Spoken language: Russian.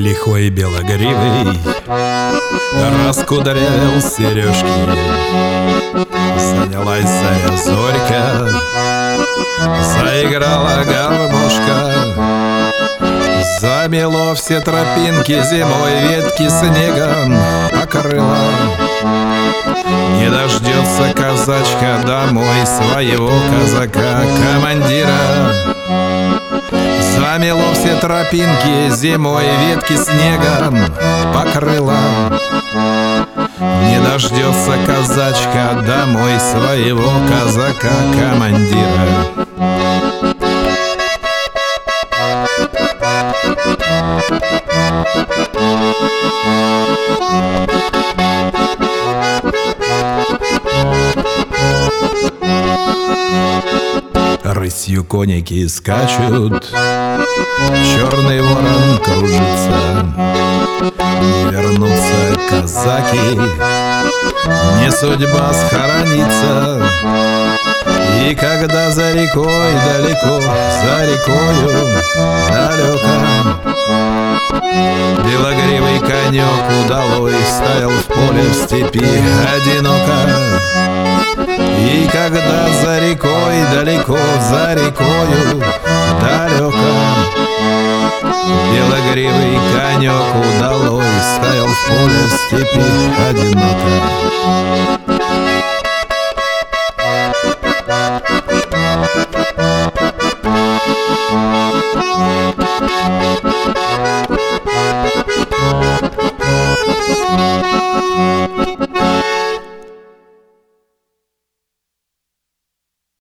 Лихой белогривый раскудрявил сережки. Занялась заря зорька, заиграла гармошка. Замело все тропинки зимой, ветки снегом покрыла. Не дождется казачка домой своего казака-командира. Замело все тропинки зимой, ветки снегом покрыла. Не дождется казачка домой своего казака-командира. Рысью коники скачут, черный ворон кружится. Не вернутся казаки, не судьба схоронится. И когда за рекой далеко, за рекою далеко, белогривый конек удалой стоял в поле в степи одиноко. И когда за рекой далеко, за рекою далеко, белогривый конек удалой стоял в поле в степи одиноко.